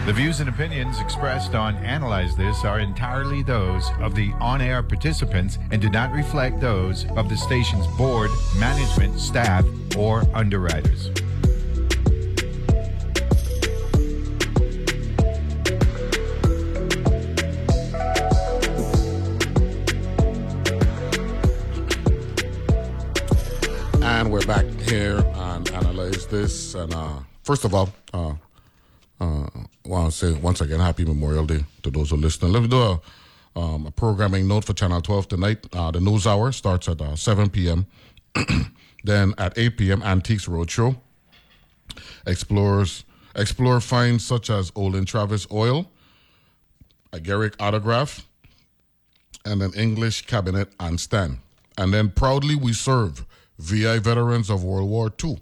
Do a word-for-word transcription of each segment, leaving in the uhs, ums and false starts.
The views and opinions expressed on Analyze This are entirely those of the on-air participants and do not reflect those of the station's board, management, staff, or underwriters. And we're back here on Analyze This. And uh, first of all, uh, uh, I want to say once again, Happy Memorial Day to those who are listening. Let me do a, um, a programming note for Channel twelve tonight. Uh, the news hour starts at uh, seven p.m. Then at eight p.m., Antiques Roadshow. Explores, explore finds such as Olin Travis oil, a Garrick autograph, and an English cabinet and stand. And then proudly we serve V I veterans of World War Two.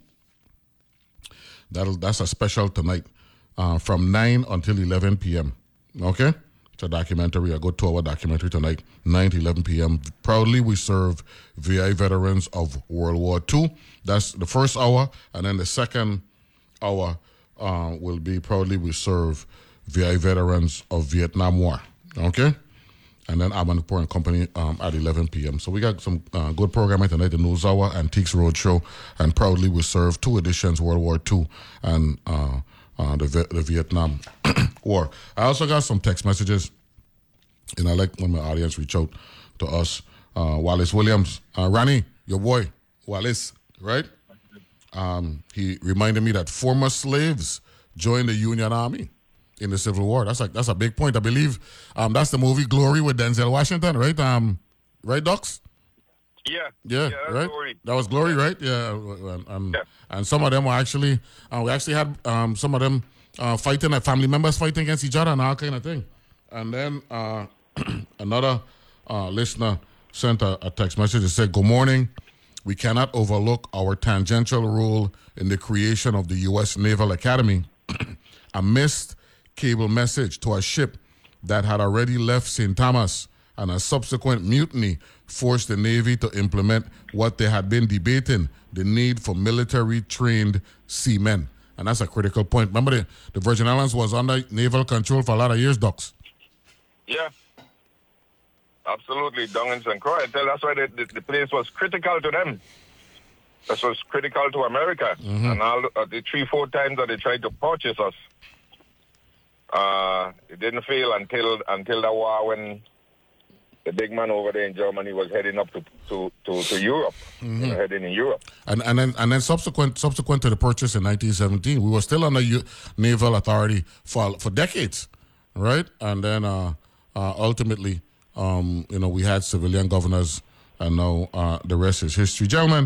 That'll, that's a special tonight uh, from nine until eleven p.m. Okay? It's a documentary, a good two-hour documentary tonight, nine to eleven p.m. Proudly we serve V I veterans of World War Two. That's the first hour. And then the second hour uh, will be proudly we serve V I veterans of Vietnam War. Okay? And then Amanpour and Company um, at eleven p.m. So we got some uh, good programming tonight, the News Hour, Antiques Roadshow, and proudly we serve two editions, World War Two and uh, uh, the, the Vietnam War. I also got some text messages, and I like when my audience reach out to us. Uh, Wallace Williams, uh, Ronnie, your boy, Wallace, right? Um, he reminded me that former slaves joined the Union Army in the Civil War. That's like that's a big point. I believe um, that's the movie Glory with Denzel Washington, right? Um, right, Docs? Yeah. Yeah, yeah right? Glory. That was Glory, right? Yeah. And, and, yeah. and some of them were actually, uh, we actually had um, some of them uh, fighting, like family members fighting against each other and all kind of thing. And then uh, another uh, listener sent a, a text message that said, "Good morning. We cannot overlook our tangential role in the creation of the U S Naval Academy. A missed cable message to a ship that had already left Saint Thomas, and a subsequent mutiny forced the Navy to implement what they had been debating, the need for military-trained seamen." And that's a critical point. Remember, the, the Virgin Islands was under naval control for a lot of years, Docs. Yeah. Absolutely. Down in Saint Croix. I tell that's why the, the, the place was critical to them. This was critical to America. Mm-hmm. And all uh, the three, four times that they tried to purchase us, Uh, it didn't fail until until the war when the big man over there in Germany was heading up to to, to, to Europe, mm-hmm. you know, heading in Europe. And and then and then subsequent subsequent to the purchase in nineteen seventeen, we were still under U- naval authority for for decades, right? And then uh, uh, ultimately, um, you know, we had civilian governors, and now uh, the rest is history, gentlemen.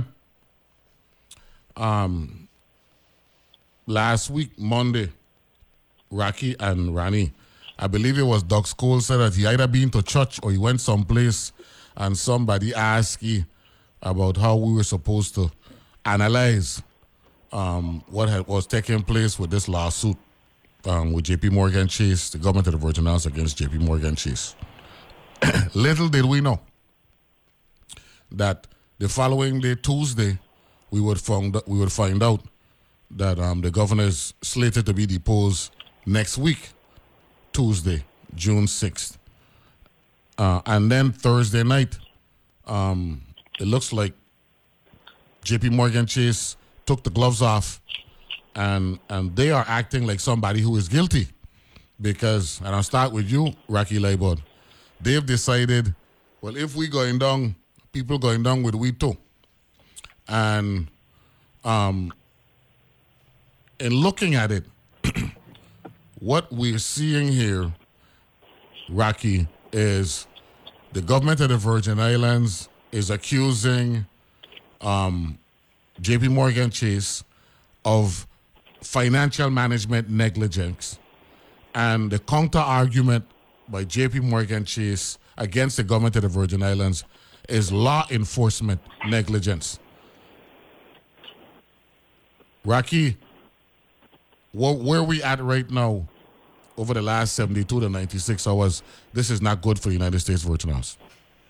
Um, last week Monday, Rocky and Rani, I believe it was Doc School, said that he either been to church or he went someplace and somebody asked him about how we were supposed to analyze um, what had, was taking place with this lawsuit um, with J P Morgan Chase, the government of the Virgin Islands against J P Morgan Chase. Little did we know that the following day, Tuesday, we would find, we would find out that um, the governor is slated to be deposed next week, Tuesday, June sixth. Uh, and then Thursday night, um, it looks like J P Morgan Chase took the gloves off, and and they are acting like somebody who is guilty. Because, and I'll start with you, Rocky Leibod, they've decided, well, if we going down, people going down with we too. And um, in looking at it, what we're seeing here, Rocky, is the government of the Virgin Islands is accusing um, J P Morgan Chase of financial management negligence, and the counter argument by J P Morgan Chase against the government of the Virgin Islands is law enforcement negligence. Rocky, where, where we at right now over the last seventy-two to ninety-six hours, this is not good for the United States Virgin Islands.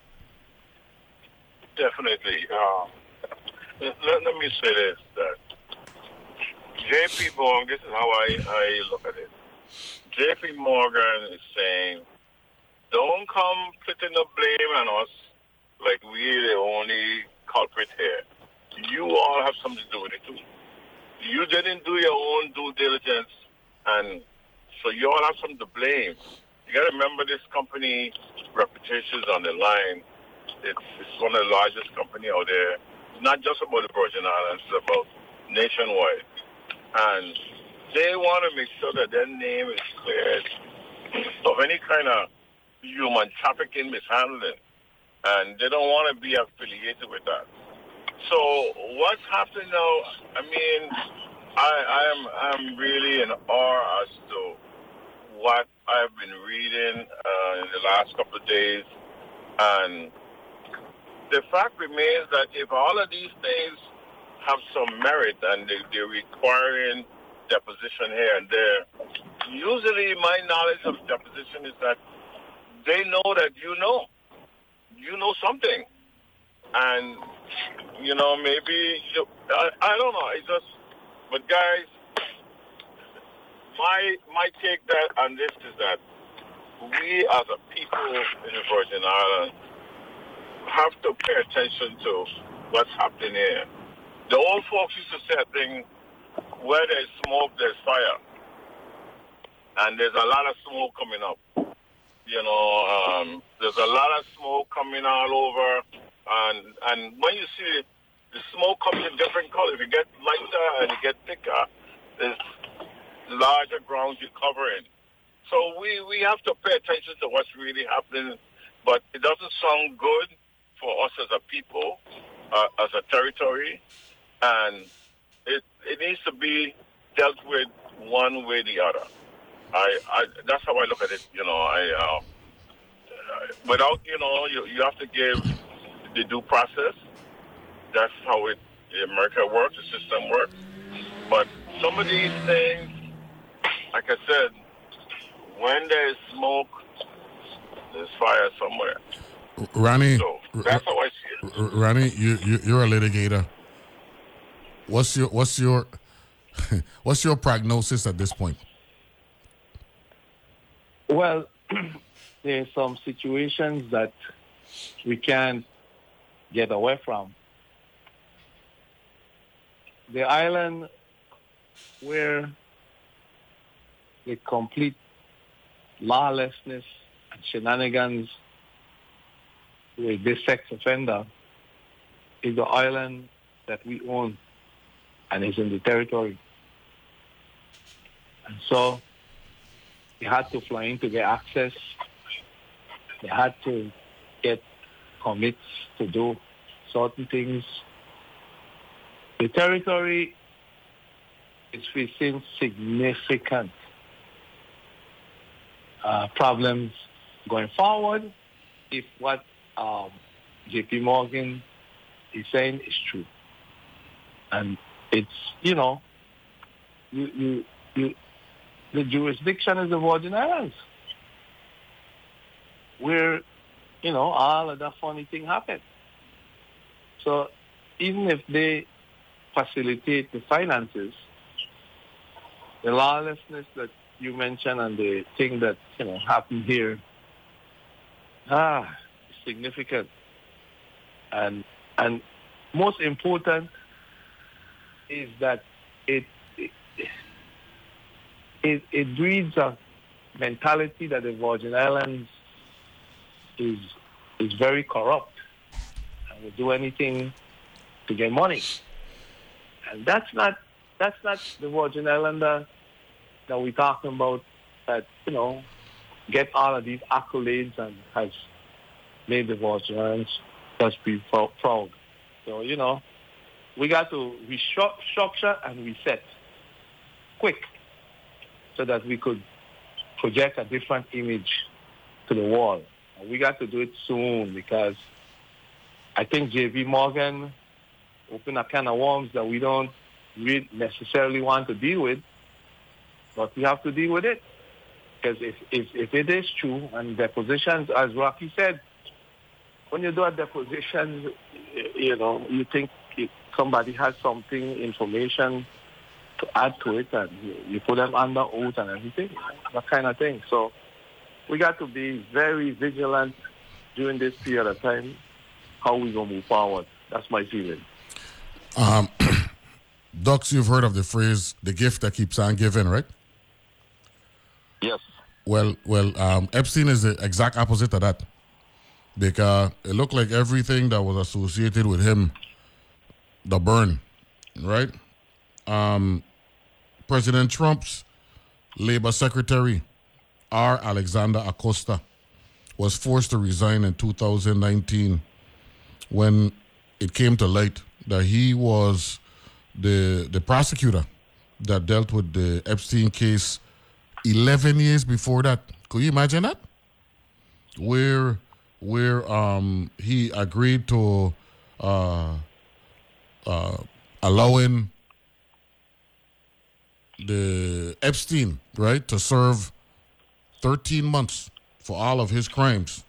Definitely. Um, let, let me say this, that J P Morgan, this is how I, I look at it. J P Morgan is saying, don't come putting the blame on us like we're the only culprit here. You all have something to do with it too. You didn't do your own due diligence, and so you all have something to blame. You got to remember this company reputation is on the line. It's, it's one of the largest companies out there. It's not just about the Virgin Islands, it's about nationwide. And they want to make sure that their name is cleared of any kind of human trafficking, mishandling. And they don't want to be affiliated with that. So what's happening now, I mean, I, I'm, I'm really in awe as to what I've been reading uh, in the last couple of days. And the fact remains that if all of these things have some merit and they, they're requiring deposition here and there, usually my knowledge of deposition is that they know that you know. You know something. And, you know, maybe, you, I, I don't know, it's just, but guys, my my take that on this is that we as a people in the Virgin Islands have to pay attention to what's happening here. The old folks used to say a thing, where there's smoke, there's fire. And there's a lot of smoke coming up. You know, um, there's a lot of smoke coming all over. And and when you see the smoke comes in different colors, it gets lighter and it gets thicker. There's larger grounds you're covering. So we, we have to pay attention to what's really happening. But it doesn't sound good for us as a people, uh, as a territory. And it it needs to be dealt with one way or the other. I, I that's how I look at it. You know, I uh, without you know you you have to give the due process. That's how it America works. The system works. But some of these things, like I said, when there's smoke, there's fire somewhere. Ronnie, so that's how I see it. Ronnie, you, you you're a litigator. What's your what's your what's your prognosis at this point? Well, there are some situations that we can't get away from. The island where the complete lawlessness and shenanigans with this sex offender is the island that we own and is in the territory. And so they had to fly in to get access. They had to get permits to do certain things. The territory is facing significant uh, problems going forward if what um, J P Morgan is saying is true. And it's, you know, you, you, you, the jurisdiction is the Virgin Islands, where, you know, all of that funny thing happened. So even if they facilitate the finances, the lawlessness that you mentioned and the thing that, you know, happened here, ah, significant. And and most important is that it it, it, it breeds a mentality that the Virgin Islands is is very corrupt and will do anything to get money. And that's not that's not the Virgin Islander that we're talking about that, you know, get all of these accolades and has made the Virgin Islands just be proud. So, you know, we got to restructure and reset quick so that we could project a different image to the world. And we got to do it soon because I think J P Morgan opened a can of worms that we don't really necessarily want to deal with, but we have to deal with it. Because if, if, if it is true, and depositions, as Rocky said, when you do a deposition, you know, you think somebody has something, information, to add to it, and you, you put them under oath and everything, that kind of thing. So we got to be very vigilant during this period of time, how we going to move forward. That's my feeling. Um, Dux, you've heard of the phrase, the gift that keeps on giving, right? Yes. Well, well, um, Epstein is the exact opposite of that. Because it looked like everything that was associated with him, the burn, right? Um, President Trump's Labor Secretary, R. Alexander Acosta, was forced to resign in two thousand nineteen when it came to light that he was the the prosecutor that dealt with the Epstein case eleven years before that. Could you imagine that? Where where um, he agreed to uh, uh, allowing the Epstein, right, to serve thirteen months for all of his crimes,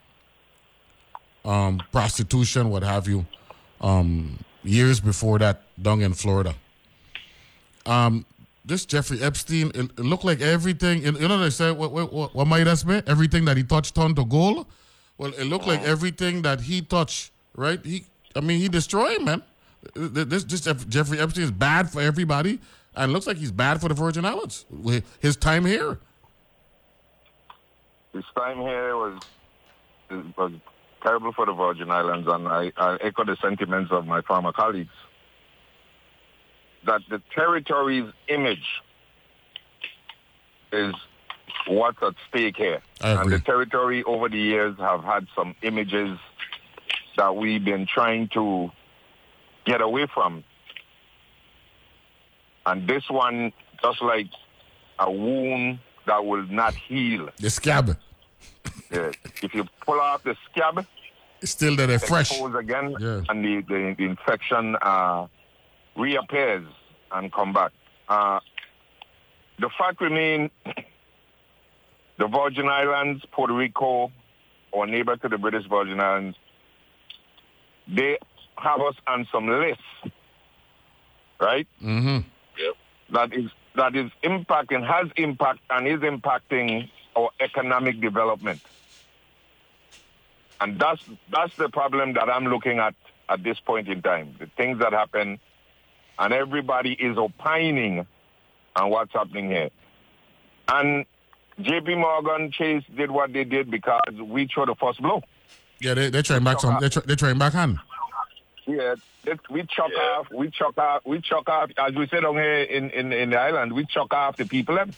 um, prostitution, what have you, um, years before that, down in Florida. Um, this Jeffrey Epstein, it, it looked like everything, you know they say, what, what, what might that be? Everything that he touched turned to gold? Well, it looked like everything that he touched, right? He, I mean, he destroyed, man. This, this Jeffrey Epstein is bad for everybody, and it looks like he's bad for the Virgin Islands. His time here. His time here was was terrible for the Virgin Islands, and I, I echo the sentiments of my former colleagues that the territory's image is what's at stake here. And the territory over the years have had some images that we've been trying to get away from. And this one, just like a wound that will not heal. The scab. Yeah. If you pull off the scab, it's still there, fresh. Expose again, yeah. And the, the, the infection uh, reappears and come back. Uh, the fact remains, the Virgin Islands, Puerto Rico, our neighbor to the British Virgin Islands, they have us on some lists, right? Mm-hmm. Yep. That is that is impacting, has impact, and is impacting our economic development. And that's that's the problem that I'm looking at at this point in time. The things that happen, and everybody is opining on what's happening here. And J P Morgan Chase did what they did because we threw the first blow. Yeah, they they're trying back some. They're, try, they're trying back on. Yeah, it, we chuck Yeah. off. We chuck off. We chuck off. As we say down here in, in, in the island, we chuck off the people. Them.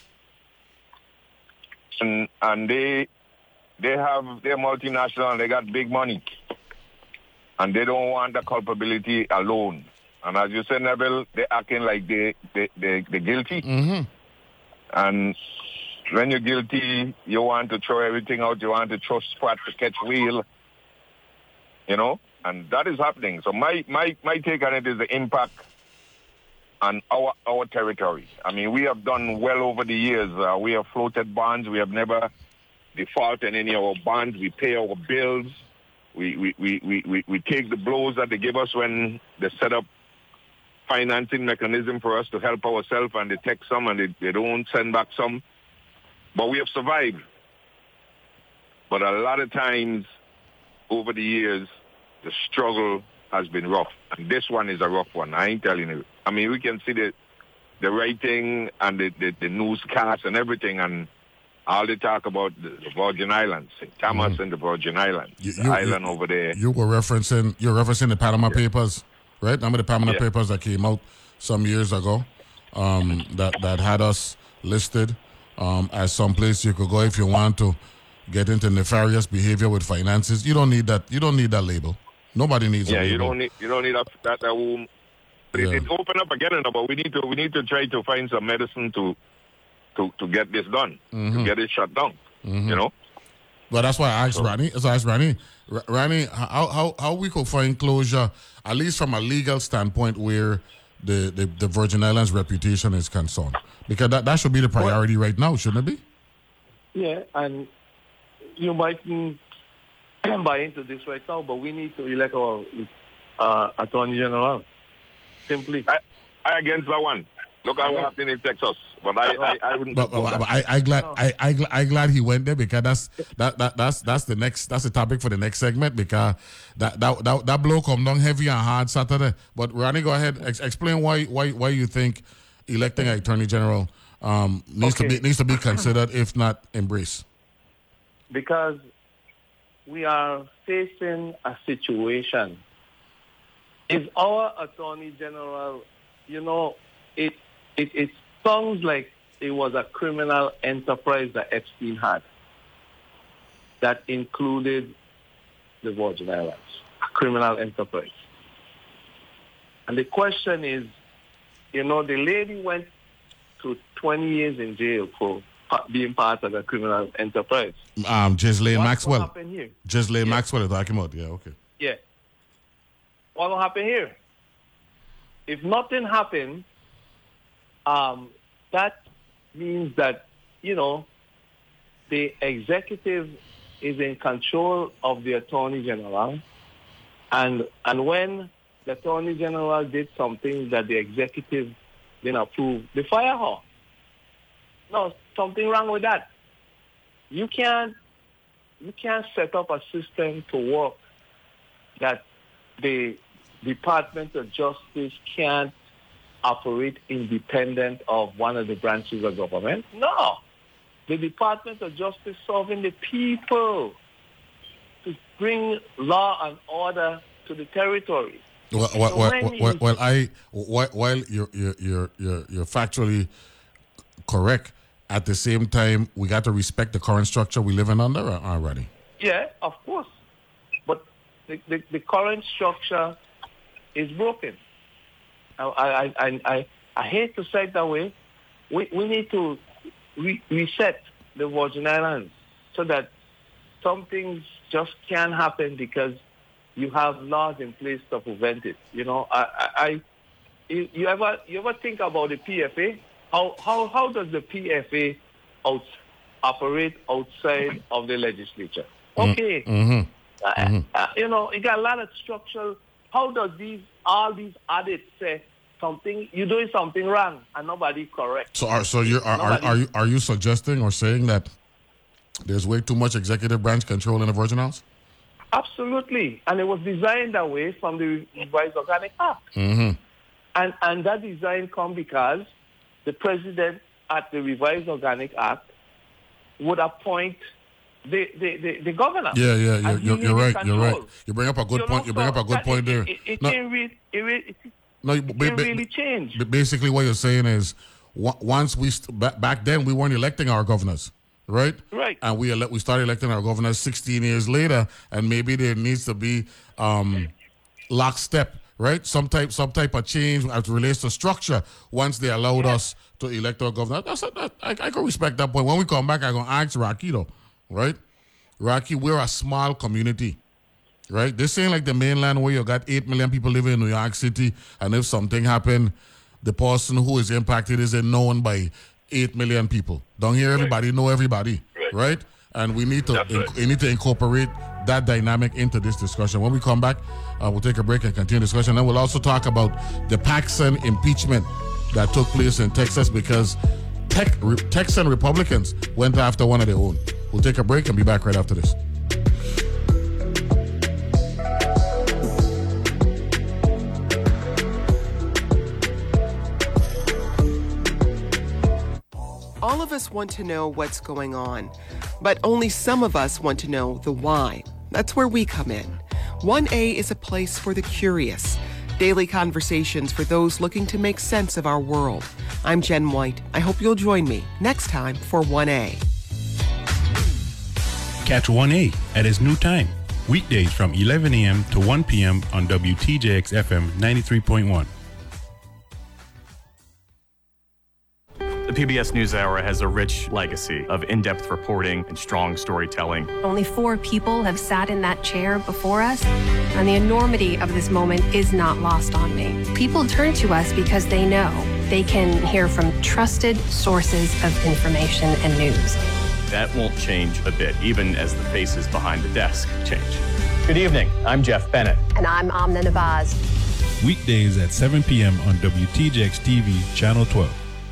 And and they they have they're multinational and they got big money, and they don't want the culpability alone. And as you said, Neville, they're acting like they they they they're guilty. Mm-hmm. And when you're guilty, you want to throw everything out. You want to throw spot to catch wheel. You know, and that is happening. So my my my take on it is the impact on our our territory. I mean, we have done well over the years. Uh, we have floated bonds. We have never defaulted any of our bonds. We pay our bills. We we, we, we, we we take the blows that they give us when they set up financing mechanism for us to help ourselves, and they take some and they, they don't send back some. But we have survived. But a lot of times over the years, the struggle has been rough. And this one is a rough one. I ain't telling you. I mean, we can see the the writing and the, the, the newscasts and everything, and all they talk about the, the Virgin Islands, Saint Thomas mm. and the Virgin Islands, you, the you, island you, over there. You were referencing, you're referencing the Panama yeah. Papers, right? Remember the Panama yeah. Papers that came out some years ago um, that, that had us listed um, as some place you could go if you want to get into nefarious behavior with finances. You don't need that. You don't need that label. Nobody needs yeah, a label. you don't need you don't need that that, that womb. But yeah. it, it open up again, but we need to we need to try to find some medicine to to, to get this done, mm-hmm. to get it shut down. Mm-hmm. You know. Well, that's why I asked so, Ronnie. So I asked Ronnie, R- Ronnie, how how how we could find closure, at least from a legal standpoint, where the, the, the Virgin Islands reputation is concerned, because that, that should be the priority well, right now, shouldn't it be? Yeah, and you mightn't buy into this right now, but we need to elect our uh, Attorney General. Simply. I, I against that one. Look at what happened in Texas. But I, I, I wouldn't. But, but, but I, I glad I, I, gl- I glad he went there because that's that, that that's that's the next that's the topic for the next segment because that that that, that blow come down heavy and hard Saturday. But Ronnie, go ahead, ex- explain why why why you think electing an attorney general um, needs okay. to be needs to be considered, if not embraced. Because we are facing a situation. If our attorney general, you know, it it it sounds like it was a criminal enterprise that Epstein had that included the Virgin Islands, a criminal enterprise. And the question is, you know, the lady went to twenty years in jail for being part of a criminal enterprise. Um, Ghislaine what Maxwell. What happened here? Ghislaine yeah. Maxwell is talking about, yeah, okay. Yeah. What will happen here? If nothing happened, um, that means that, you know, the executive is in control of the Attorney General, and and when the Attorney General did something that the executive didn't approve, they fire her. No, something wrong with that. You can't you can't set up a system to work that the Department of Justice can't operate independent of one of the branches of government. No. The Department of Justice serving the people to bring law and order to the territory. Well, well, so well, well, well I while, while you're, you're you're you're you're factually correct, at the same time we got to respect the current structure we living under already. Yeah, of course, but the the, the current structure is broken. I I I I, I hate to say it that way. We we need to re- reset the Virgin Islands so that some things just can't happen because you have laws in place to prevent it. You know, I, I, I you, you ever you ever think about the P F A? How how how does the P F A out, operate outside of the legislature? Okay, mm-hmm. Uh, Mm-hmm. Uh, you know, it got a lot of structural. How does these all these audits say something you're doing something wrong and nobody correct? So are so you are, are are you are you suggesting or saying that there's way too much executive branch control in the Virgin Islands? Absolutely, and it was designed that way from the Revised Organic Act. Mm-hmm. And and that design come because the president at the Revised Organic Act would appoint the the, the, the governor. Yeah, yeah, you're, you're, you're right. Control. You're right. You bring up a good you point. Know, you bring up a good that, point it, there. It, it, no, it, re- it, re- it, no, it ba- ba- really changed. Basically, what you're saying is once we st- back, back then we weren't electing our governors. Right? Right. And we ele- we started electing our governors sixteen years later, and maybe there needs to be um, lockstep, right? Some type some type of change as it relates to structure once they allowed yeah. us to elect our governor. That's a, that, I, I can respect that point. When we come back, I'm going to ask Rocky, though, right? Rocky, we're a small community, right? This ain't like the mainland where you got eight million people living in New York City, and if something happened, the person who is impacted isn't known by eight million people. Down here, everybody right. know everybody, right. right? And we need to inc- we need to incorporate that dynamic into this discussion. When we come back, uh, we'll take a break and continue the discussion. Then we'll also talk about the Paxson impeachment that took place in Texas because tech, re- Texan Republicans went after one of their own. We'll take a break and be back right after this. All of us want to know what's going on, but only some of us want to know the why. That's where we come in. one A is a place for the curious. Daily conversations for those looking to make sense of our world. I'm Jen White. I hope you'll join me next time for one A. Catch one A at its new time, weekdays from eleven a.m. to one p.m. on W T J X F M ninety-three point one. The P B S NewsHour has a rich legacy of in-depth reporting and strong storytelling. Only four people have sat in that chair before us, and the enormity of this moment is not lost on me. People turn to us because they know they can hear from trusted sources of information and news. That won't change a bit, even as the faces behind the desk change. Good evening. I'm Jeff Bennett. And I'm Amna Nabaz. Weekdays at seven p.m. on W T J X T V, Channel twelve.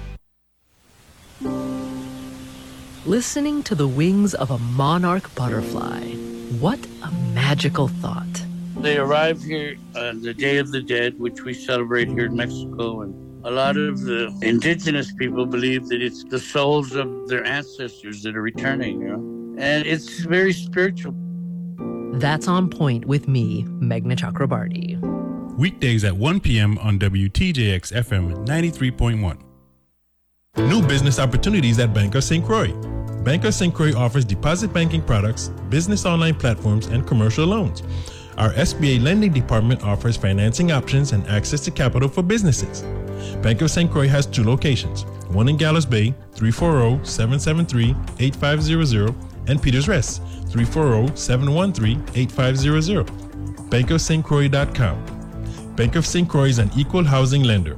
Listening to the wings of a monarch butterfly. What a magical thought. They arrived here on the Day of the Dead, which we celebrate here in Mexico, and a lot of the indigenous people believe that it's the souls of their ancestors that are returning, you know? And it's very spiritual. That's On Point with me, Meghna Chakrabarti. Weekdays at one p.m. on W T J X F M ninety-three point one. New business opportunities at Bank of Saint Croix. Bank of Saint Croix offers deposit banking products, business online platforms, and commercial loans. Our S B A lending department offers financing options and access to capital for businesses. Bank of Saint Croix has two locations, one in Gallows Bay, three four zero, seven seven three, eight five zero zero, and Peters Rest, three four zero, seven one three, eight five zero zero. bank of st croix dot com. Bank of Saint Croix is an equal housing lender.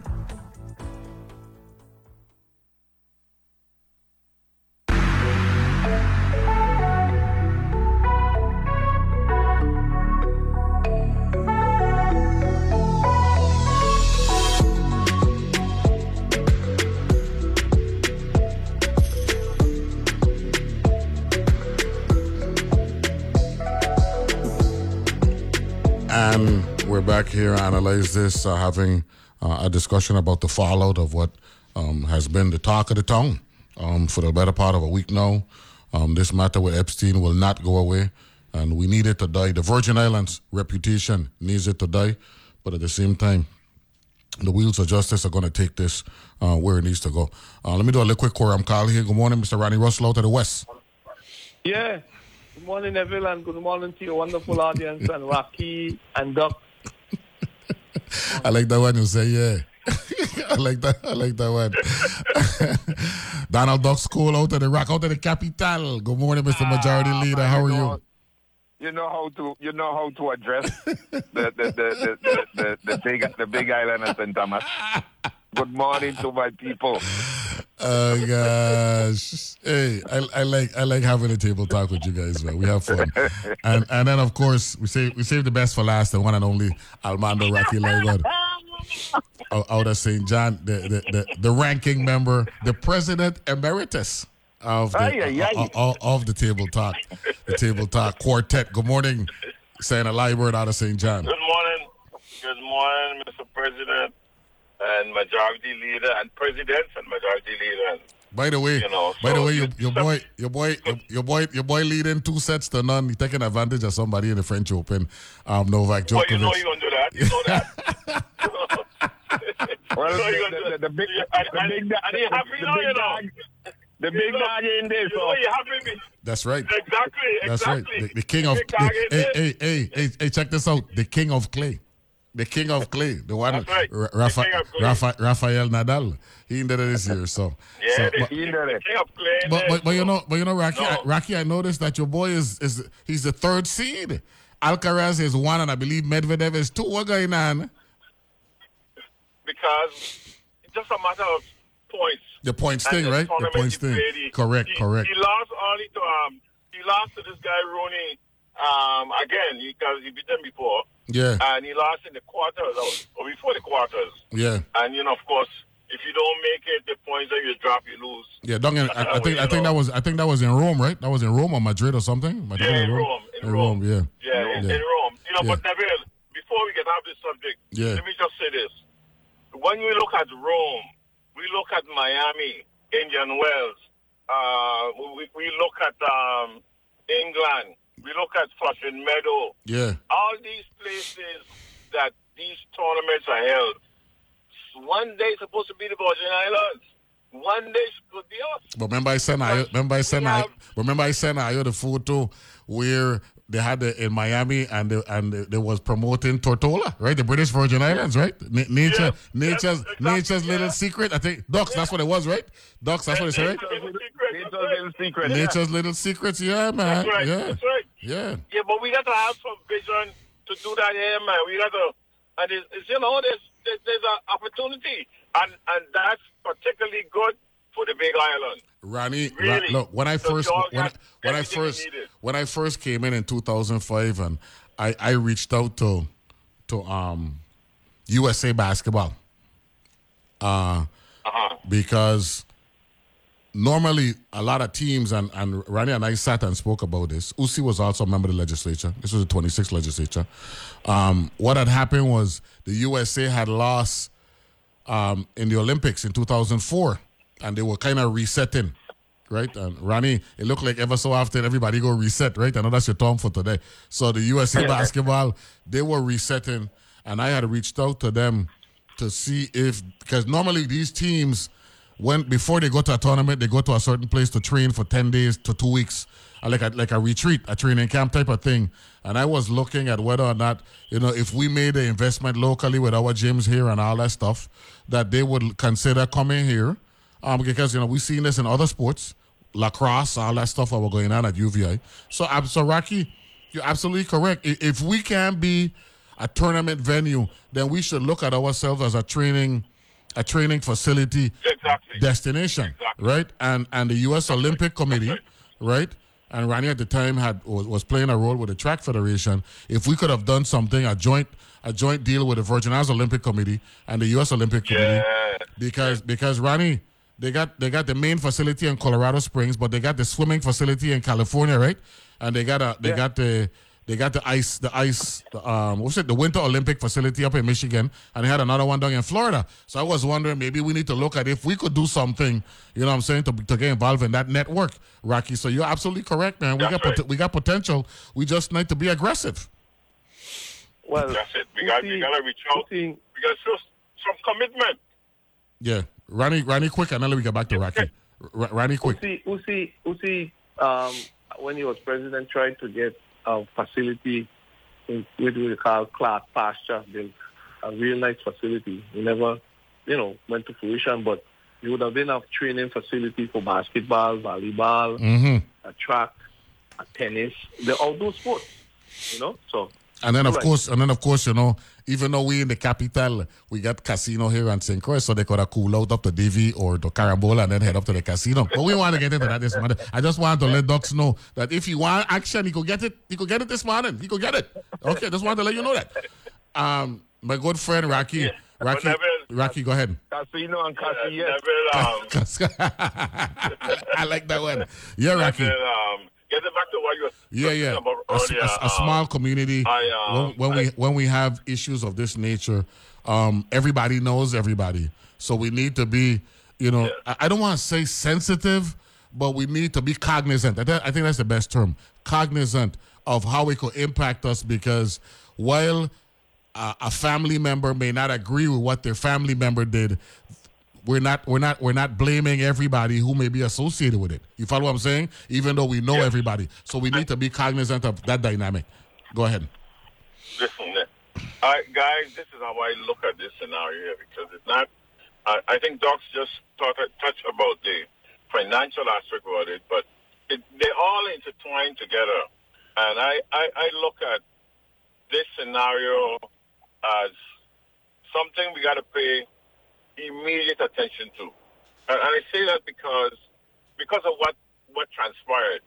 And we're back here to analyze this, uh, having uh, a discussion about the fallout of what um, has been the talk of the town um, for the better part of a week now. Um, this matter with Epstein will not go away, and we need it to die. The Virgin Islands' reputation needs it to die, but at the same time, the wheels of justice are going to take this uh, where it needs to go. Uh, let me do a little quick quorum call here. Good morning, Mister Ronnie Russell out to the west. Yeah. Good morning, Neville, and good morning to your wonderful audience, and Rocky and Doc. I like that one you say, yeah. I like that. I like that one. Donald Duck School out of the Rock, out of the capital. Good morning, Mister Ah, Majority Leader. How are you? Know, you know how to you know how to address the the the the, the, the, the big the big island of Saint Thomas. Good morning to my people. Oh gosh! Hey, I, I like I like having a table talk with you guys, man. We have fun, and and then of course we save we save the best for last. The one and only Armando Rocky Ligod out of Saint John, the, the the the ranking member, the president emeritus of the aye, aye, aye. Of, of the table talk, the table talk quartet. Good morning, Santa Libert out of Saint John. Good morning, good morning, Mister President. And majority leader and presidents and majority leader. By the way, you know, by so the way, your, your boy, your boy, your, your boy, your boy leading two sets to none. He's taking advantage of somebody in the French Open. Um, Novak Djokovic. Well, you know you're gonna do that. You know that. Well, you know the, you're gonna the, the, the big, and, the and, big, and, and you happy the now, big you know. dog, the big you know, dog in there. You So know you happy me. That's right. Exactly. That's exactly. right. The, the king of Big dog in hey, there. hey, hey, hey, hey, check this out. The king of clay. The king of clay, the one, That's right. R- Rafa, The king of clay. Rafa, Rafael Nadal. He did it this year, so. Yeah, so, the, but, the king of clay. but, but, but you know, but you know, Rocky, No. I, Rocky, I noticed that your boy is is he's the third seed. Alcaraz is one, and I believe Medvedev is two. What going on? Because it's just a matter of points. The points And thing, the right? The tournament points he thing. played, he- Correct, he, correct. He lost only to um. He lost to this guy Rooney. Um, again, because he beat them before. Yeah, And he lost in the quarters or, or before the quarters. yeah, And you know, of course, if you don't make it, the points that you drop, you lose. yeah. Don't get, I, I Uh, think you I think know. that was I think that was in Rome, right? That was in Rome or Madrid or something. I think Yeah, in Rome, in In Rome. yeah. Yeah, in, Yeah. in Rome. You know, Yeah. but Neville, before we get off this subject, Yeah. let me just say this. When we look at Rome, we look at Miami, Indian Wells, uh, we, we look at um, England, we look at Flushing Meadow. Yeah. All these places that these tournaments are held, one day it's supposed to be the Virgin Islands. One day it could be us. But remember I sent I remember I sent I remember I sent I the photo where they had it in Miami and they, and they, they was promoting Tortola, right? The British Virgin Islands, right? Na- nature, Yes, nature's, yes, exactly, nature's yeah. little secret. I think Ducks. That's what it was, right? Ducks. That's what it said, right? Nature's little secret, that's Nature's right. little secret. yeah. Nature's little secrets. Yeah, man. That's right. Yeah, That's right. yeah. Yeah, but we got to have some vision to do that here, man. We got to, and it's, it's you know, there's there's, there's an opportunity, and and that's particularly good for the Big Island. Ronnie, Ra- Really? look, when I So first y'all when I, got when I everything you first needed. when I first came in in two thousand five and I, I reached out to to um U S A Basketball. Uh, Uh-huh. because normally a lot of teams, and, and Ronnie and I sat and spoke about this. Usi was also a member of the legislature. This was the twenty-sixth legislature. Um, what had happened was the U S A had lost um, in the Olympics in two thousand four, and they were kind of resetting, right? And Ronnie, it looked like ever so often everybody go reset, right? I know that's your term for today. So the U S A basketball, they were resetting, and I had reached out to them to see if, because normally these teams, when before they go to a tournament, they go to a certain place to train for ten days to two weeks, uh, like a, like a retreat, a training camp type of thing. And I was looking at whether or not, you know, if we made the investment locally with our gyms here and all that stuff, that they would consider coming here, um, because, you know, we've seen this in other sports, lacrosse, all that stuff that were going on at U V I. So, um, so Rocky, you're absolutely correct. If we can be a tournament venue, then we should look at ourselves as a training a training facility exactly. destination, exactly. right? And and the U S Olympic Committee, right? And Ronnie at the time had was, was playing a role with the Track Federation. If we could have done something, a joint a joint deal with the Virgin Islands Olympic Committee and the U S Olympic Committee, yeah. because because Ronnie, they got they got the main facility in Colorado Springs, but they got the swimming facility in California, right? And they got a they Yeah. got the They got the ice, the ice, the, um, what's it, the Winter Olympic facility up in Michigan, and they had another one down in Florida. So I was wondering, maybe we need to look at if we could do something, you know what I'm saying, to, to get involved in that network, Rocky. So you're absolutely correct, man. We That's got right. pot- we got potential. We just need to be aggressive. Well, That's it. We got we gotta reach out. Uzi, We gotta show some commitment. Yeah, Ronnie, Ronnie, quick, and then we get back to Rocky. R- Ronnie, quick. Uzi, Uzi, Uzi, um, when he was president, tried to get a facility in what we call Clark Pasture, built a real nice facility. We never, you know, went to fruition, but it would have been a training facility for basketball, volleyball, Mm-hmm. a track, a tennis, the outdoor sports, you know. So, And then of right. course, and then of course, you know, even though we in the capital, we got casino here in Saint Croix, so they could have cool out up to Davie or to Carambola and then head up to the casino. But we want to get into that this morning. I just want to let Ducks know that if you want action, you could get it. You could get it this morning. You could get it. Okay, just want to let you know that. Um, my good friend Rocky, Yeah. Rocky, Whenever- Rocky, go ahead. Casino and Uh, Cassie, yes. Neville, um, I like that one. Yeah, Rocky. Neville, um, getting back to what you were Yeah, talking yeah. about A, s- earlier. a s- a um, small community. I, um, when, when I- we when we have issues of this nature, um, everybody knows everybody. So we need to be, you know, I, I don't want to say sensitive, but we need to be cognizant. I, th- I think that's the best term. Cognizant of how it could impact us, because while uh, a family member may not agree with what their family member did, we're not we're not we're not blaming everybody who may be associated with it. You follow what I'm saying? Even though we know Yes. everybody, so we need to be cognizant of that dynamic. Go ahead. Listen, uh, guys, this is how I look at this scenario here, because it's not. I, I think Doc's just thought, touched about the financial aspect about it, but it, they all intertwine together. And I, I, I look at this scenario as something we got to pay immediate attention to. And, and I say that because because of what, what transpired.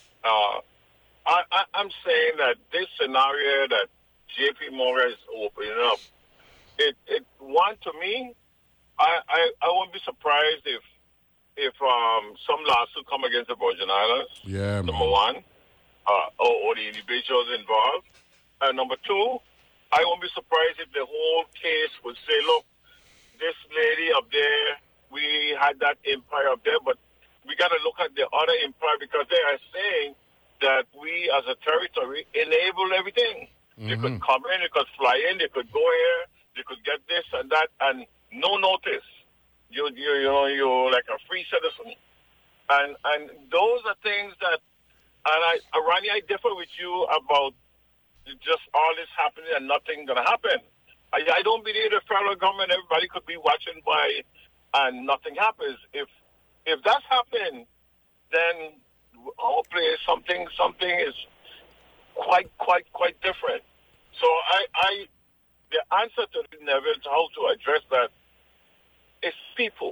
Uh, I, I, I'm saying that this scenario that J P Morgan is opening up, it, it one, to me, I, I, I wouldn't be surprised if if um, some lawsuit come against the Virgin Islands, Yeah, number man. one, uh, or, or the individuals involved. And number two, I won't be surprised if the whole case would say, look, this lady up there, we had that empire up there, but we got to look at the other empire, because they are saying that we as a territory enable everything. They could come in, they could fly in, they could go here, they could get this and that, and no notice. You, you, you know, you're like a free citizen. And and those are things that, and I, Ronnie, I differ with you about just all this happening and nothing going to happen. I, I don't believe the federal government, everybody could be watching by and nothing happens. If if that's happening, then our place, something, something is quite, quite, quite different. So I, I, the answer to Neville, to how to address that, is people.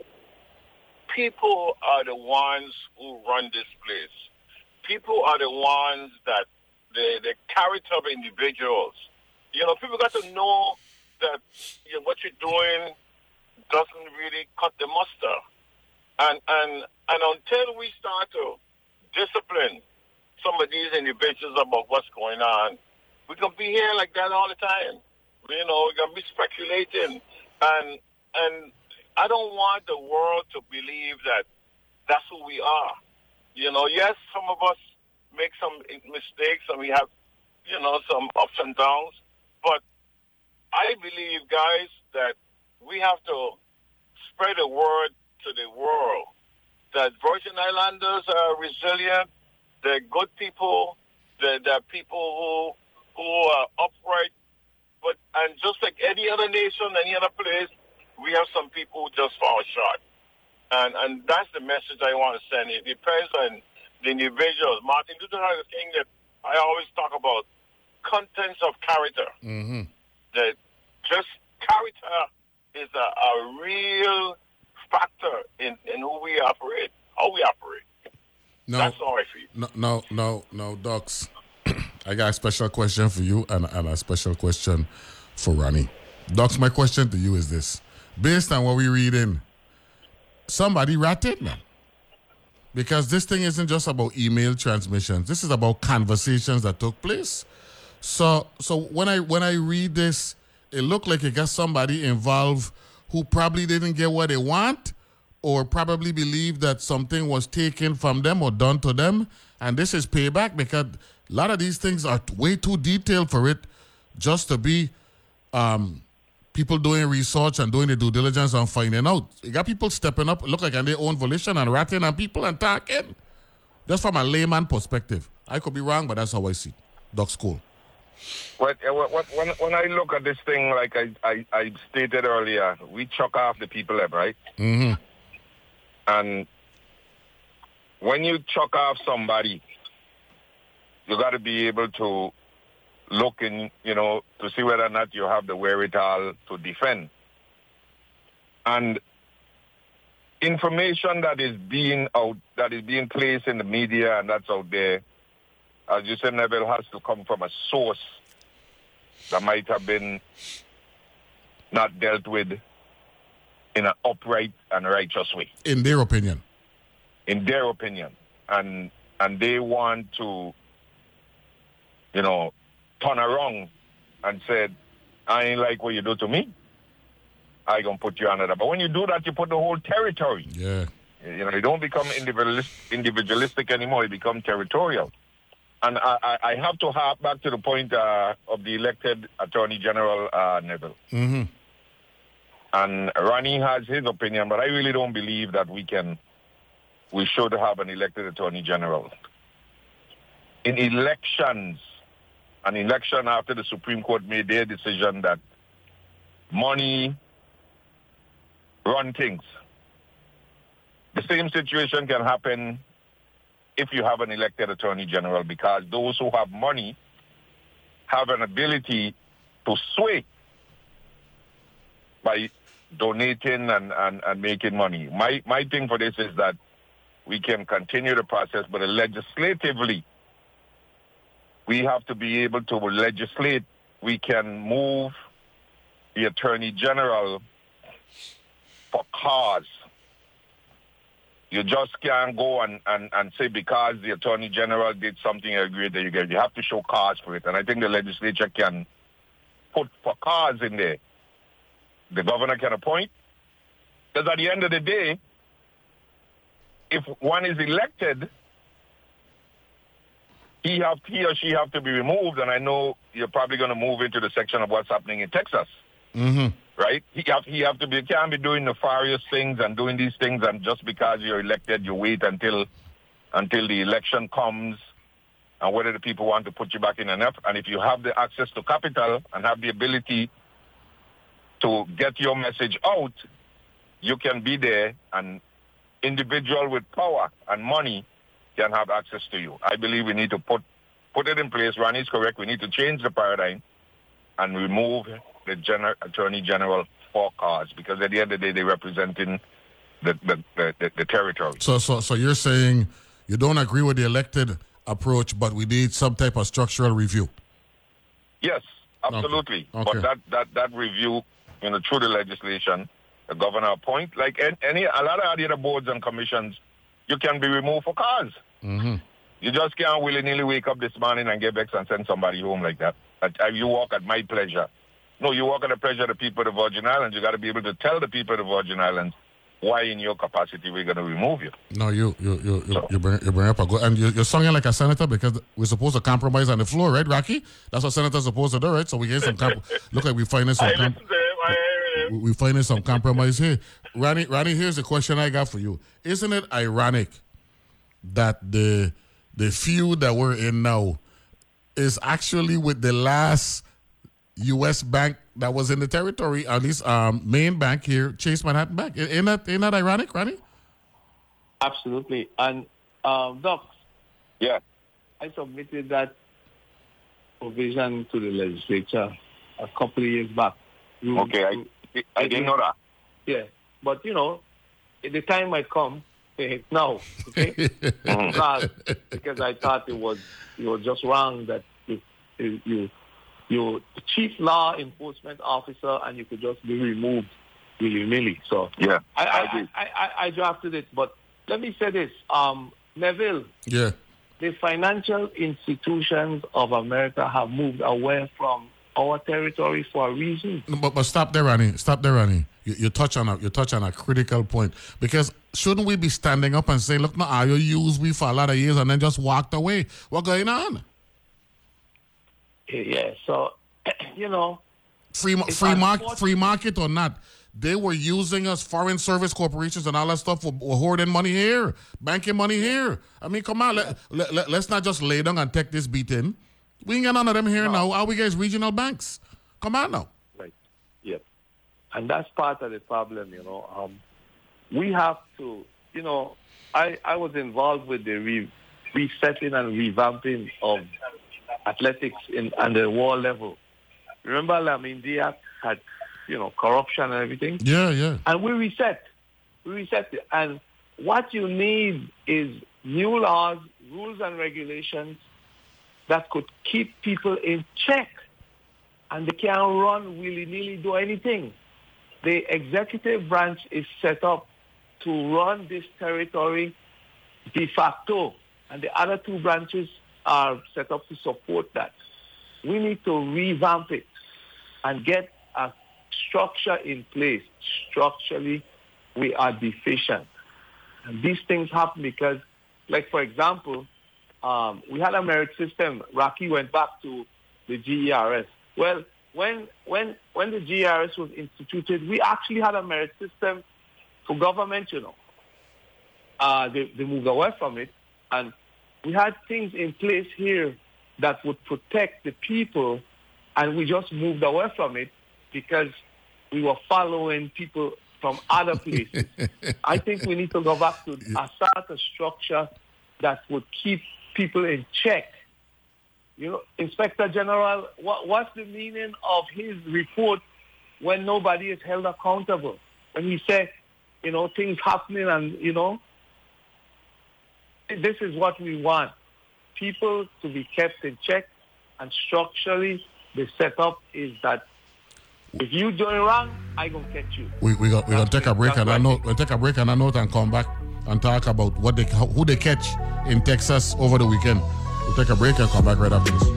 People are the ones who run this place. People are the ones that the the character of individuals. You know, people got to know that you know, what you're doing doesn't really cut the muster. And, and, and until we start to discipline some of these individuals about what's going on, we can be here like that all the time. You know, we're going to be speculating. And, and I don't want the world to believe that that's who we are. You know, yes, some of us make some mistakes and we have, you know, some ups and downs. But I believe, guys, that we have to spread the word to the world that Virgin Islanders are resilient, they're good people, they're, they're people who who are upright. But and just like any other nation, any other place, we have some people who just fall short. And and that's the message I want to send. It depends on the individuals. Martin Luther has a thing that I always talk about, contents of character. Mm-hmm. That just character is a, a real factor in, in who we operate, how we operate. No, That's all I feel. No, no, no, no, Docs. I got a special question for you and, and a special question for Ronnie. Docs, my question to you is this. Based on what we read in, somebody ratted, man. Because this thing isn't just about email transmissions. This is about conversations that took place. So so when I when I read this, it looked like it got somebody involved who probably didn't get what they want or probably believe that something was taken from them or done to them. And this is payback because a lot of these things are way too detailed for it just to be um, people doing research and doing the due diligence and finding out. You got people stepping up, look like on their own volition and ratting on people and talking. Just from a layman perspective. I could be wrong, but that's how I see it. Doc School. What, what, when, when I look at this thing, like I, I, I stated earlier, we chuck off the people, right? Mm-hmm. And when you chuck off somebody, you got to be able to look in, you know, to see whether or not you have the wherewithal to defend. And information that is being out, that is being placed in the media and that's out there, as you said, Neville, has to come from a source that might have been not dealt with in an upright and righteous way. In their opinion. In their opinion. And and they want to, you know, turn around and said, I ain't like what you do to me. I gonna put you under that. But when you do that, you put the whole territory. Yeah. You know, you don't become individualist, individualistic anymore. You become territorial. And I, I have to harp back to the point uh, of the elected Attorney General, uh, Neville. Mm-hmm. And Ronnie has his opinion, but I really don't believe that we can, we should have an elected Attorney General. In elections, an election after the Supreme Court made their decision that money run things. The same situation can happen if you have an elected Attorney General, because those who have money have an ability to sway by donating and, and, and making money. My my thing for this is that we can continue the process, but legislatively, we have to be able to legislate. We can move the Attorney General for cause. You just can't go and, and, and say because the Attorney General did something I agree that you get. You have to show cause for it. And I think the legislature can put for cause in there. The governor can appoint. Because at the end of the day, if one is elected, he have he or she have to be removed. And I know you're probably going to move into the section of what's happening in Texas. Mm-hmm. Right? He have, he have to be, can't be doing nefarious things and doing these things, and just because you're elected, you wait until until the election comes and whether the people want to put you back in enough. And if you have the access to capital and have the ability to get your message out, you can be there, and individual with power and money can have access to you. I believe we need to put put it in place. Ronnie's correct. We need to change the paradigm and remove the General, Attorney General for cause, because at the end of the day, they're representing the the, the, the, the territory. So, so, so you're saying you don't agree with the elected approach, but we need some type of structural review? Yes, absolutely. Okay. But Okay. that, that, that review, you know, through the legislation, the governor appoint, like an- any, a lot of the other boards and commissions, you can be removed for cause. Mm-hmm. You just can't willy-nilly wake up this morning and get vexed and send somebody home like that. At, uh, you walk at my pleasure. No, you walk at the pleasure of the people of the Virgin Islands. You got to be able to tell the people of the Virgin Islands why in your capacity we're going to remove you. No, you you you you, you, bring, you bring up a good, and you, you're sounding like a senator because we're supposed to compromise on the floor, right, Rocky? That's what senators supposed to do, right? So we get some comp- look like we finding some comp- we we finding some compromise here. Ronnie, Ronnie, here's the question I got for you: isn't it ironic that the the feud that we're in now is actually with the last U S bank that was in the territory, at least um, main bank here, Chase Manhattan Bank? Ain't that, ain't that ironic, Ronnie? Absolutely. And, um, Doc, yeah, I submitted that provision to the legislature a couple of years back. You, Okay, I, you, I didn't know that. Yeah, but, you know, the time might come eh, now, okay? because, because I thought it was it was just wrong that you you you you're the chief law enforcement officer and you could just be removed willy-nilly. So yeah, I I, I, I I drafted it, but let me say this, um, Neville. Yeah. The financial institutions of America have moved away from our territory for a reason. No, but but stop there, Ronnie. Stop there, Ronnie. You, you touch on a you touch on a critical point, because shouldn't we be standing up and saying, "Look, now you used we for a lot of years and then just walked away"? What going on? Yeah. So you know, free free market free market or not, they were using us, foreign service corporations and all that stuff, were, were hoarding money here, banking money here. I mean, come on, let, let, let, let's not just lay down and take this beating. We ain't got none of them here No. now. Are we guys regional banks? Come on now. Right. Yep. And that's part of the problem, you know. Um, we have to, you know, I, I was involved with the re- resetting and revamping of athletics in at the world level. Remember, Lamin Diak had, you know, corruption and everything? Yeah, yeah. And we reset. We reset it. And what you need is new laws, rules and regulations that could keep people in check. And they can't run willy-nilly, do anything. The executive branch is set up to run this territory de facto, and the other two branches are set up to support that. We need to revamp it and get a structure in place. Structurally, we are deficient. And these things happen because, like, for example, um, we had a merit system. Rocky went back to the G E R S. Well, when when when the G E R S was instituted, we actually had a merit system for government, you know. Uh, they, they moved away from it, and we had things in place here that would protect the people, and we just moved away from it because we were following people from other places. I think we need to go back to a start a structure that would keep people in check. You know, Inspector General, what, what's the meaning of his report when nobody is held accountable? When he said, you know, things happening and, you know, this is what we want. People to be kept in check, and structurally the setup is that if you do it wrong, I gonna catch you. We we got we gonna take a break and I note we'll take a break and I note and come back and talk about what they who they catch in Texas over the weekend. We'll take a break and come back right after this.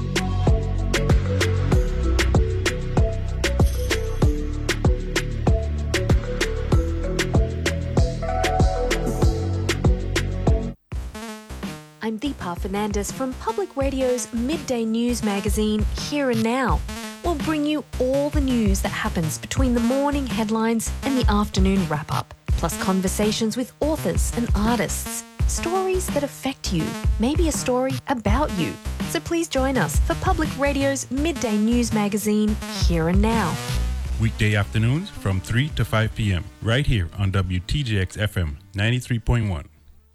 I'm Deepa Fernandez from Public Radio's midday news magazine, Here and Now. We'll bring you all the news that happens between the morning headlines and the afternoon wrap-up, plus conversations with authors and artists. Stories that affect you, maybe a story about you. So please join us for Public Radio's midday news magazine, Here and Now. Weekday afternoons from three to five p.m. right here on W T J X F M ninety-three point one.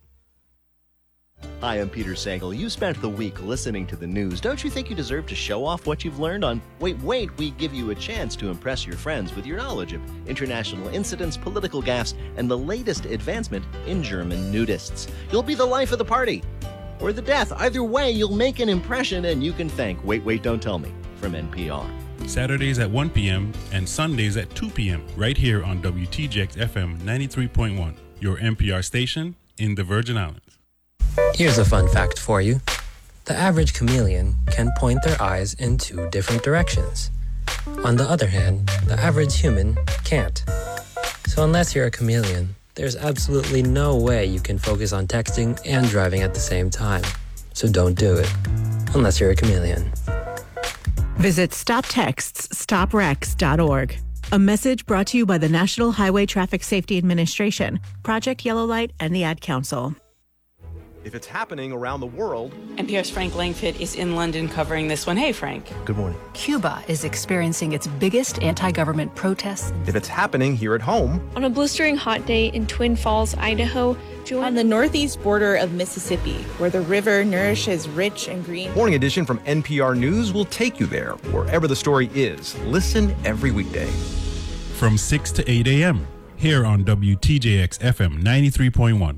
Hi, I'm Peter Sagal. You spent the week listening to the news. Don't you think you deserve to show off what you've learned on Wait, Wait? We give you a chance to impress your friends with your knowledge of international incidents, political gaffes, and the latest advancement in German nudists. You'll be the life of the party. Or the death. Either way, you'll make an impression, and you can thank Wait, Wait, Don't Tell Me from N P R. Saturdays at one p.m. and Sundays at two p.m. right here on W T J X F M ninety-three point one, your N P R station in the Virgin Islands. Here's a fun fact for you. The average chameleon can point their eyes in two different directions. On the other hand, the average human can't. So unless you're a chameleon, there's absolutely no way you can focus on texting and driving at the same time. So don't do it, unless you're a chameleon. Visit stop texts stop wrecks dot org. A message brought to you by the National Highway Traffic Safety Administration, Project Yellow Light, and the Ad Council. If it's happening around the world. N P R's Frank Langford is in London covering this one. Hey, Frank. Good morning. Cuba is experiencing its biggest anti-government protests. If it's happening here at home. On a blistering hot day in Twin Falls, Idaho. On the northeast border of Mississippi, where the river nourishes rich and green. Morning Edition from N P R News will take you there, wherever the story is. Listen every weekday. From six to eight a.m. here on W T J X F M ninety-three point one.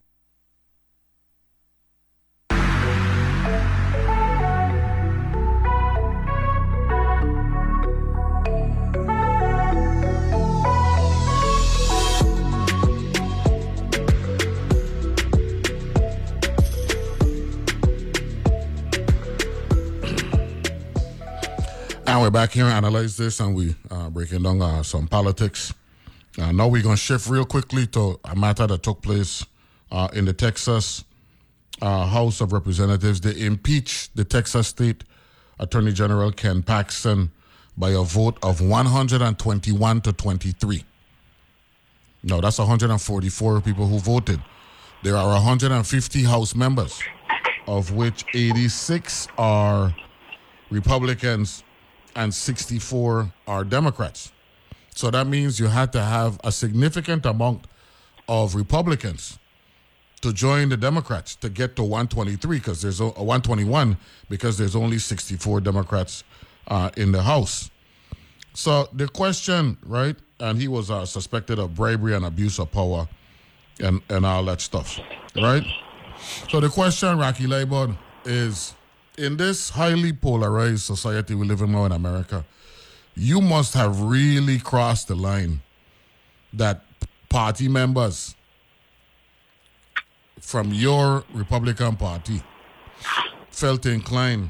And we're back here and analyze this, and we uh, breaking down uh, some politics. Uh, now we're going to shift real quickly to a matter that took place uh, in the Texas uh, House of Representatives. They impeached the Texas State Attorney General Ken Paxton by a vote of one hundred twenty-one to twenty-three. No, that's one hundred forty-four people who voted. There are one hundred fifty House members, of which eighty-six are Republicans and sixty-four are Democrats. So that means you had to have a significant amount of Republicans to join the Democrats to get to one twenty-three, because there's a one twenty-one because there's only sixty-four Democrats uh, in the House. So the question, right, and he was uh, suspected of bribery and abuse of power and, and all that stuff, right? So the question, Rocky Leibod, is, in this highly polarized society we live in now in America, you must have really crossed the line that party members from your Republican Party felt inclined,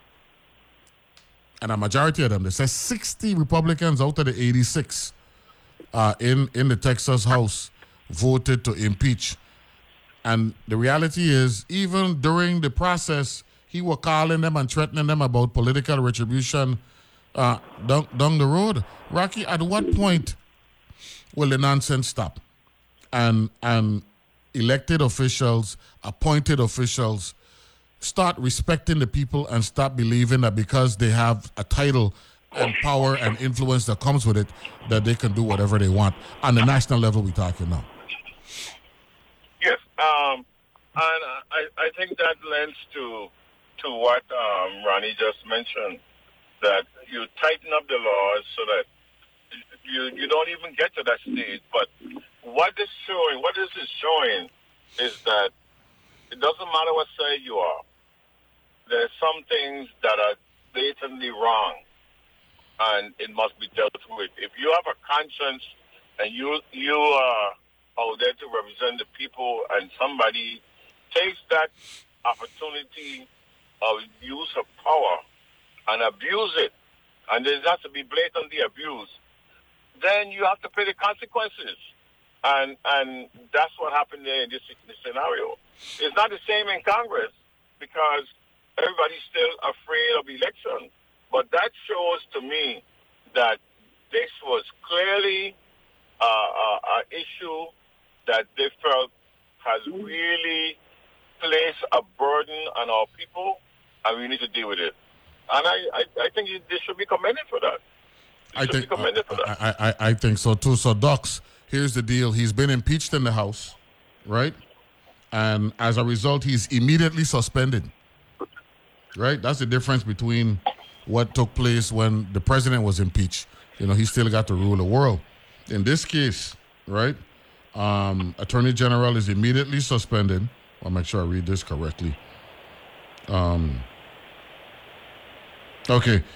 and a majority of them, they said sixty Republicans out of the eighty-six uh, in, in the Texas House voted to impeach. And the reality is, even during the process, he was calling them and threatening them about political retribution uh, down, down the road. Rocky, at what point will the nonsense stop? And and elected officials, appointed officials, start respecting the people and stop believing that because they have a title and power and influence that comes with it, that they can do whatever they want. On the national level we're talking now. Yes, um, and I, I think that lends to to what um, Ronnie just mentioned, that you tighten up the laws so that you you don't even get to that stage. But what is showing, what this is showing is that it doesn't matter what side you are. There's some things that are blatantly wrong, and it must be dealt with. If you have a conscience and you you are out there to represent the people, and somebody takes that opportunity of use of power and abuse it, and it has to be blatantly abused, then you have to pay the consequences. And and that's what happened there in this, this scenario. It's not the same in Congress because everybody's still afraid of election. But that shows to me that this was clearly uh, an issue that they felt has really placed a burden on our people, and we need to deal with it. And I, I, I think they should be commended for that. They I should think be commended for that. I, I, I think so too. So, Docs, here's the deal. He's been impeached in the House, right? And as a result, he's immediately suspended, right? That's the difference between what took place when the president was impeached. You know, he still got to rule the world. In this case, right, um, Attorney General is immediately suspended. I'll make sure I read this correctly. Um, okay.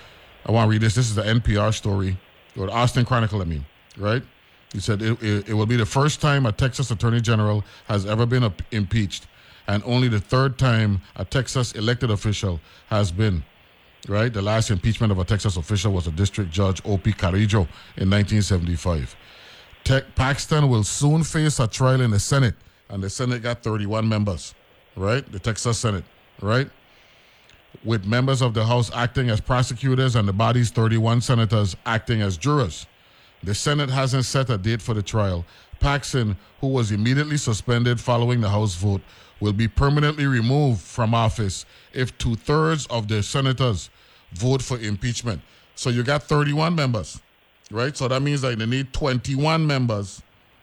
I want to read this. This is the N P R story, or the Austin Chronicle, I mean, right? He said it, it, it will be the first time a Texas Attorney General has ever been up, impeached, and only the third time a Texas elected official has been, right? The last impeachment of a Texas official was a District Judge, O P Carrillo, in nineteen seventy-five. Te- Paxton will soon face a trial in the Senate, and the Senate got thirty-one members, right? The Texas Senate, right? With members of the House acting as prosecutors and the body's thirty-one senators acting as jurors. The Senate hasn't set a date for the trial. Paxton, who was immediately suspended following the House vote, will be permanently removed from office if two-thirds of the senators vote for impeachment. So you got thirty-one members, right? So that means that they need twenty-one members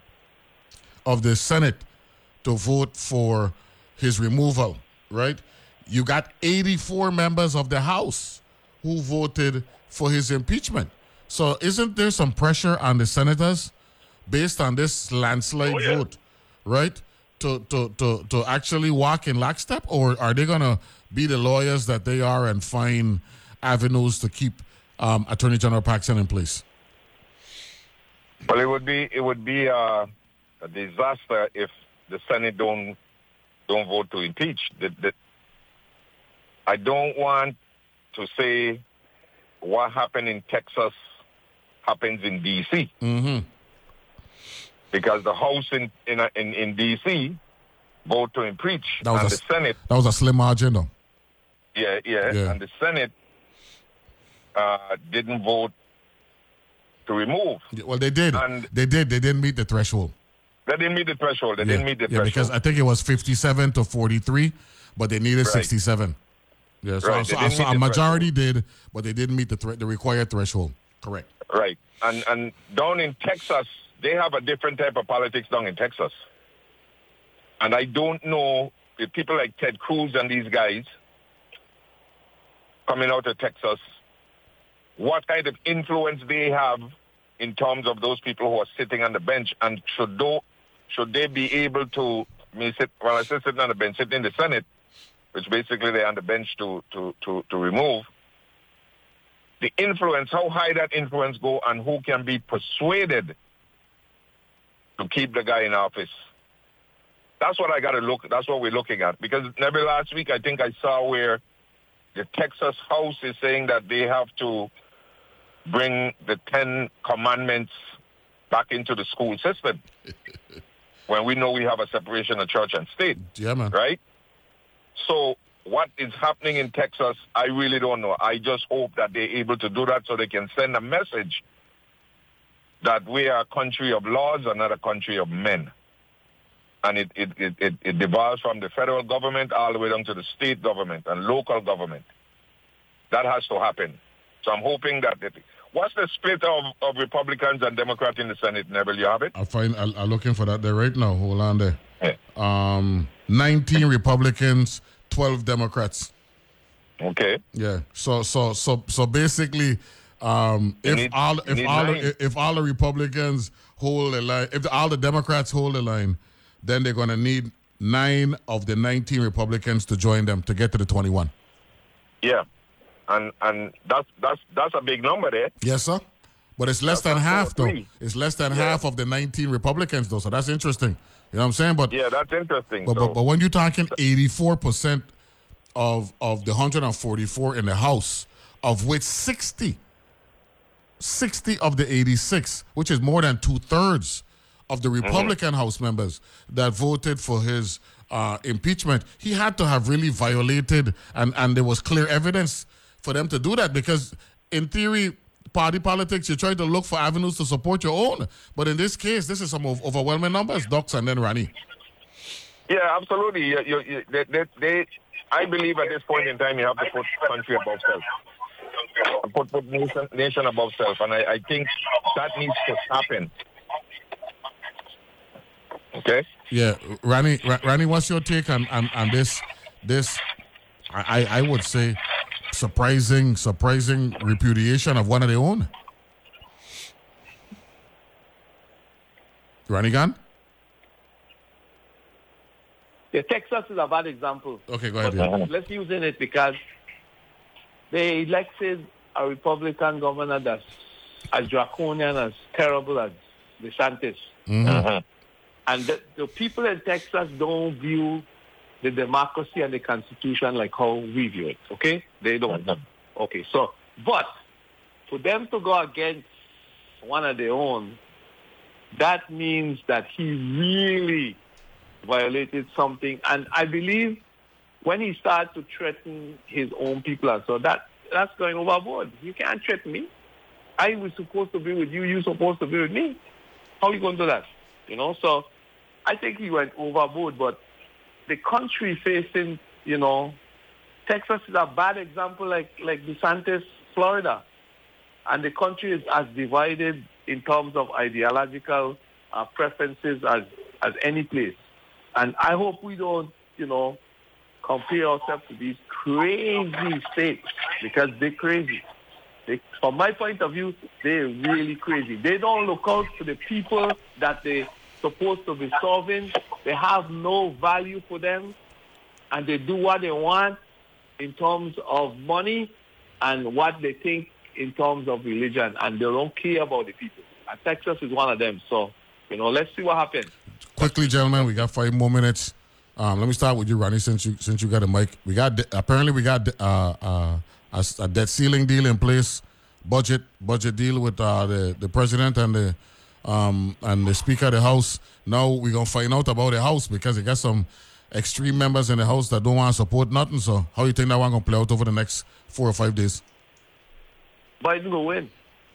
of the Senate to vote for his removal, right? You got eighty-four members of the House who voted for his impeachment. So isn't there some pressure on the senators based on this landslide oh, yeah. vote, right, to, to, to, to actually walk in lockstep? Or are they going to be the lawyers that they are and find avenues to keep um, Attorney General Paxton in place? Well, it would be it would be uh, a disaster if the Senate don't don't vote to impeach. The, the, I don't want to say what happened in Texas happens in D C Mm-hmm. Because the House in in in, in D C vote to impeach, that was and a, the Senate. That was a slim margin, though. Yeah, yeah, yeah. and the Senate uh, didn't vote to remove. Well, they did. And they did. They didn't meet the threshold. They didn't meet the threshold. They yeah. didn't meet the yeah, threshold. because I think it was fifty-seven to forty-three, but they needed right. sixty-seven. Yeah, so, right. so, so so a majority did, but they didn't meet the thre- the required threshold. Correct. Right. And and down in Texas, they have a different type of politics down in Texas. And I don't know if people like Ted Cruz and these guys coming out of Texas, what kind of influence they have in terms of those people who are sitting on the bench, and should do, should they be able to, I mean, sit, well, I say sitting on the bench, sitting in the Senate, which basically they're on the bench to, to, to, to remove, the influence, how high that influence go, and who can be persuaded to keep the guy in office. That's what I got to look, that's what we're looking at. Because maybe last week I think I saw where the Texas House is saying that they have to bring the Ten Commandments back into the school system when we know we have a separation of church and state. Yeah, man. Right? So what is happening in Texas, I really don't know. I just hope that they're able to do that so they can send a message that we are a country of laws and not a country of men. And it, it, it, it, it devolves from the federal government all the way down to the state government and local government. That has to happen. So I'm hoping that... It, what's the split of, of Republicans and Democrats in the Senate, Neville? You have it? I'll find, I'll, I'm looking for that there right now. Hold on there. Yeah. Um, nineteen Republicans, twelve Democrats. Okay. Yeah. So so so so basically, um, if need, all if all the, if all the Republicans hold the line, if the, all the Democrats hold the line, then they're gonna need nine of the nineteen Republicans to join them to get to the twenty-one. Yeah, and and that's that's that's a big number there. Yes, sir. But it's less that's than half, though. Three. It's less than yeah. half of the nineteen Republicans, though. So that's interesting. You know what I'm saying? But yeah, that's interesting. But, so. but, but when you're talking eighty-four percent of of the one hundred forty-four in the House, of which sixty, sixty of the eighty-six, which is more than two-thirds of the Republican mm-hmm. House members that voted for his uh, impeachment, he had to have really violated, and, and there was clear evidence for them to do that, because in theory, party politics, you're trying to look for avenues to support your own. But in this case, this is some overwhelming numbers, Docs and then Rani. Yeah, absolutely. You, you, you, they, they, they, I believe at this point in time, you have to put country above self. Put, put nation, nation above self. And I, I think that needs to happen. Okay? Yeah. Rani, Rani, what's your take on, on, on this, this I, I would say, surprising, surprising repudiation of one of their own? Rani Gan? Yeah, Texas is a bad example. Okay, go ahead. But Yeah. let's use it because they elected a Republican governor that's as draconian, as terrible as DeSantis. Mm-hmm. Uh-huh. And the, the people in Texas don't view the democracy and the Constitution like how we view it, okay? They don't. Okay, so, but for them to go against one of their own, that means that he really violated something. And I believe when he started to threaten his own people, so that that's going overboard. You can't threaten me. I was supposed to be with you. You're supposed to be with me. How are you going to do that? You know, so I think he went overboard. But the country facing, you know, Texas is a bad example like, like DeSantis, Florida. And the country is as divided in terms of ideological uh, preferences as, as any place. And I hope we don't, you know, compare ourselves to these crazy states because they're crazy. They, from my point of view, they're really crazy. They don't look out for the people that they're supposed to be serving. They have no value for them, and they do what they want in terms of money and what they think in terms of religion, and they don't care about the people. And Texas is one of them. So, you know, let's see what happens. Quickly, gentlemen, we got five more minutes. Um, let me start with you, Ronnie, since you since you got a mic. We got apparently we got uh, uh, a, a debt ceiling deal in place, budget budget deal with uh, the the president and the um, and the Speaker of the House. Now we're gonna find out about the House because they got some extreme members in the House that don't want to support nothing. So how you think that one gonna play out over the next four or five days? Biden will win.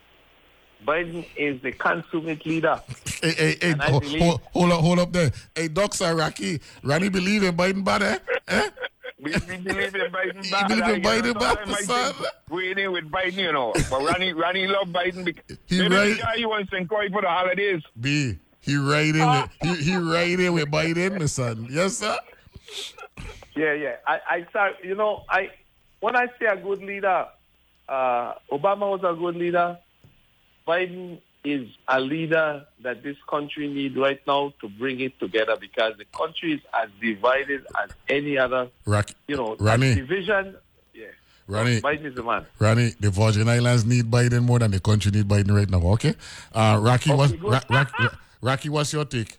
Biden is the consummate leader. Hey, hey, hey, hold, believe... hold, hold up, hold up there. Hey, Doc Rocky, Ronnie believe in Biden bad, eh? eh? We, we believe in Biden bad. You believe in Biden bad, son? We're in with Biden, you know. But Ronnie, Ronnie love Biden because he maybe right. the guy you want to encourage for the holidays. B, he right in with, he, he right in with Biden, my son. Yes, sir? Yeah, yeah. I, I start, you know, I when I say a good leader, uh, Obama was a good leader. Biden is a leader that this country needs right now to bring it together because the country is as divided as any other, Rock, you know, Ronnie, division. Yeah, Ronnie, Biden is the man. Ronnie, the Virgin Islands need Biden more than the country need Biden right now, okay? Uh, Rocky, okay, what's, Ra- Ra- Rocky, what's your take?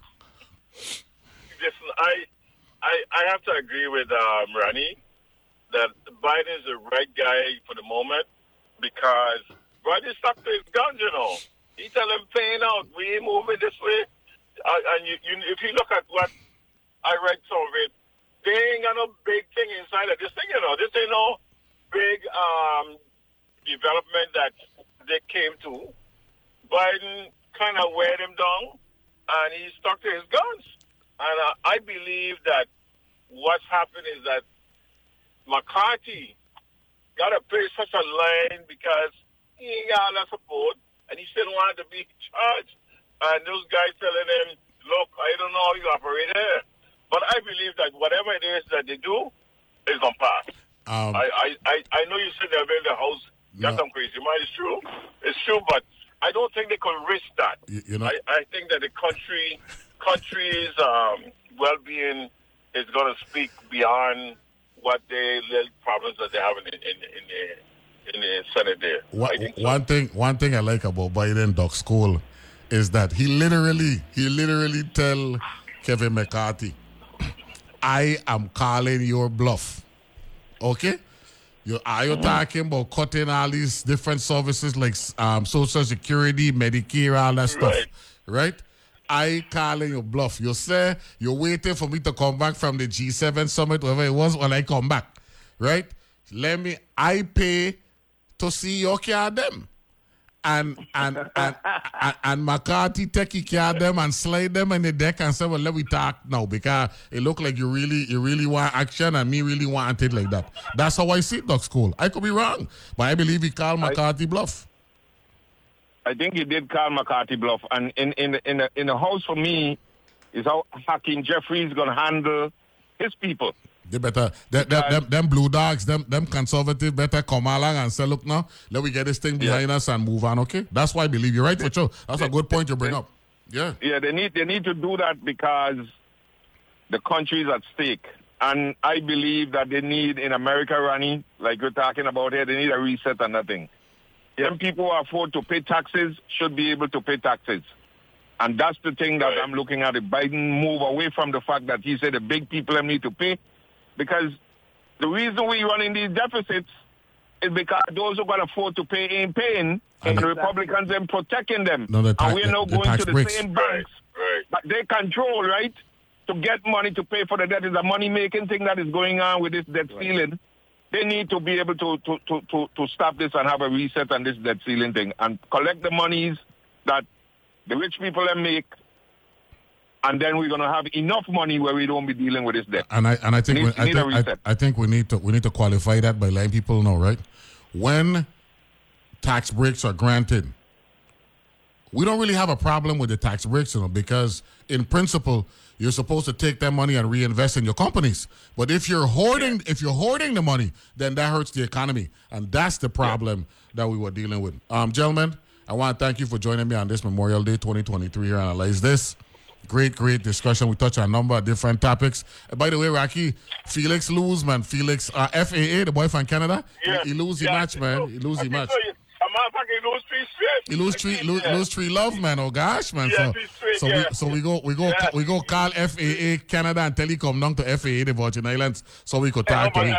Listen, I, I, I have to agree with um, Ronnie that Biden is the right guy for the moment because Biden stuck to his guns, you know. He tell him, paying out, we ain't moving this way. Uh, and you, you, if you look at what I read some of it, they ain't got no big thing inside of this thing, you know. This ain't no big um, development that they came to. Biden kind of weighed him down, and he stuck to his guns. And uh, I believe that what's happened is that McCarthy got to play such a line because he ain't got a lot of support, and he still wanted to be in charge. And those guys telling him, look, I don't know how you operate here. But I believe that whatever it is that they do is going to pass. Um, I, I, I, I know you said they'll build the house. Got no. some crazy mind. It's true. It's true, but I don't think they could risk that. You, you know, I, I think that the country, country's um, well-being is going to speak beyond what the little problems that they have in, in, in the in the Senate there. One, I think so. one thing, one thing I like about Biden, Doc School, is that he literally, he literally tell Kevin McCarthy, I am calling your bluff. Okay? You, are you talking about cutting all these different services like um, Social Security, Medicare, all that stuff? Right. Right? I calling your bluff. You say you're waiting for me to come back from the G seven summit, whatever it was, when I come back. Right? Let me, I pay to see your care them. And and, and and and McCarthy take care of them and slide them in the deck and say, well, let me talk now because it look like you really you really want action and me really want it like that. That's how I see it, Doc School. I could be wrong, but I believe he called McCarthy I, bluff. I think he did call McCarthy bluff. And in in the, in the, in the House for me is how Hakeem Jeffries going to handle his people. They better, they, they, them, them blue dogs, them them conservative better come along and say, look now, let me get this thing behind yeah. us and move on, okay? That's why I believe you're right, for sure. That's a good point you bring up. Yeah. Yeah, they need they need to do that because the country is at stake. And I believe that they need, in America, Ronnie, like we're talking about here, they need a reset on that thing. Young people who afford to pay taxes should be able to pay taxes. And that's the thing that right. I'm looking at. If Biden move away from the fact that he said the big people need to pay, because the reason we running these deficits is because those who can afford to pay ain't paying, and, and the Republicans are protecting them. No, the ta- and we're now the, going the to the breaks. same banks right. that they control, right? To get money to pay for the debt is a money-making thing that is going on with this debt right. ceiling. They need to be able to, to, to, to, to stop this and have a reset on this debt ceiling thing and collect the monies that the rich people can make, and then we're going to have enough money where we don't be dealing with this debt. And I and I think we need, we, I, think, I, I think we need to we need to qualify that by letting people know, right? When tax breaks are granted, we don't really have a problem with the tax breaks, you know, because in principle you're supposed to take that money and reinvest in your companies. But if you're hoarding, yeah. if you're hoarding the money, then that hurts the economy, and that's the problem yeah. that we were dealing with. Um, gentlemen, I want to thank you for joining me on this Memorial Day twenty twenty-three here on Analyze This. Great, great discussion. We touched on a number of different topics. And by the way, Rocky, Felix lose, man. Felix, uh, F A A, the boy from Canada, yeah. he, he lose yeah. the match, man. He lose the match. He lose three straight. He lose three, lose, yeah. lose three love, man. Oh gosh, man. Yeah, so, straight, so yeah. we, so we go, we go, yeah. we go call F A A Canada and tell he come down to F A A the Virgin Islands so we could talk to him.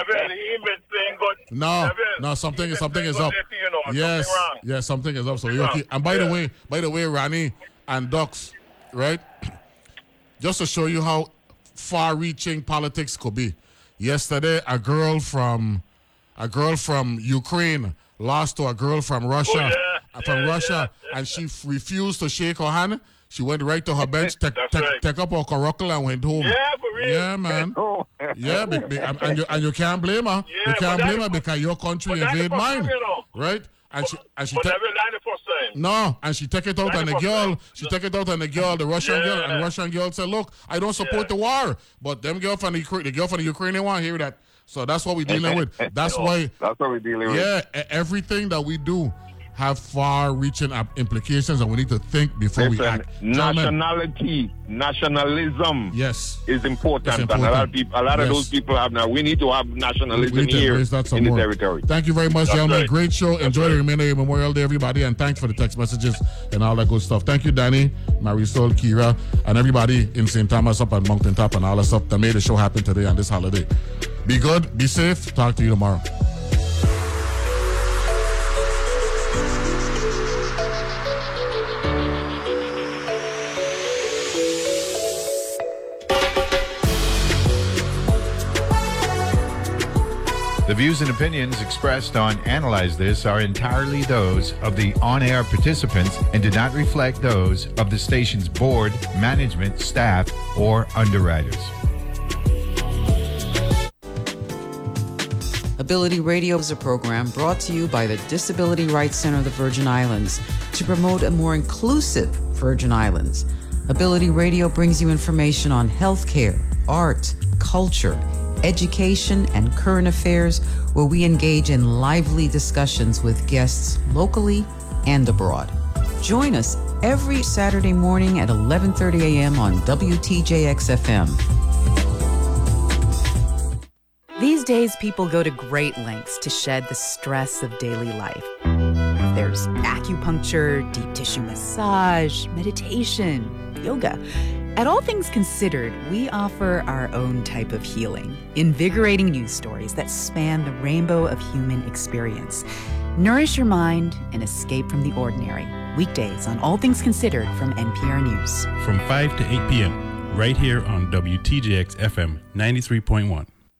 No, no, something, something is up. Yes, yes, something is up. So we okay. And by the way, by the way, Ronnie and Ducks, right? Just to show you how far-reaching politics could be. Yesterday, a girl from a girl from Ukraine lost to a girl from Russia, oh, yeah. from yeah, Russia, yeah, yeah. and she f- refused to shake her hand. She went right to her bench, take right. up her curricle and went home. Yeah, for real. Yeah, man. yeah, be, be, and, and, you, and you can't blame her. Yeah, you can't blame her that, because your country invade mine, you know. right? And she and she but take, ninety-four percent. no, and she take it out on the girl. She take it out on the girl, the Russian yeah. girl, and the Russian girl said, "Look, I don't support yeah. the war, but them girl from the Ukraine, the girl from the Ukraine want to hear that." So that's what we're dealing with. That's why. That's what we're dealing yeah, with. Yeah, everything that we do have far-reaching implications, and we need to think before Listen, we act. Nationality, nationalism, yes, is important, important. and a lot of people, a lot yes. of those people have now. We need to have nationalism we need to here raise that some in more. the territory. Thank you very much, That's gentlemen. right. Great show. That's Enjoy right. the remainder of your Memorial Day, everybody, and thanks for the text messages and all that good stuff. Thank you, Danny, Marisol, Kira, and everybody in Saint Thomas up at Mountain Top and all that stuff that made the show happen today on this holiday. Be good, be safe. Talk to you tomorrow. The views and opinions expressed on Analyze This are entirely those of the on-air participants and do not reflect those of the station's board, management, staff, or underwriters. Ability Radio is a program brought to you by the Disability Rights Center of the Virgin Islands to promote a more inclusive Virgin Islands. Ability Radio brings you information on healthcare, art, culture, education, and current affairs, where we engage in lively discussions with guests locally and abroad. Join us every Saturday morning at eleven thirty a.m. on W T J X F M. These days, people go to great lengths to shed the stress of daily life. There's acupuncture, deep tissue massage, meditation, yoga. At All Things Considered, we offer our own type of healing, invigorating news stories that span the rainbow of human experience. Nourish your mind and escape from the ordinary. Weekdays on All Things Considered from N P R News. From five to eight p.m., right here on W T J X F M ninety-three point one.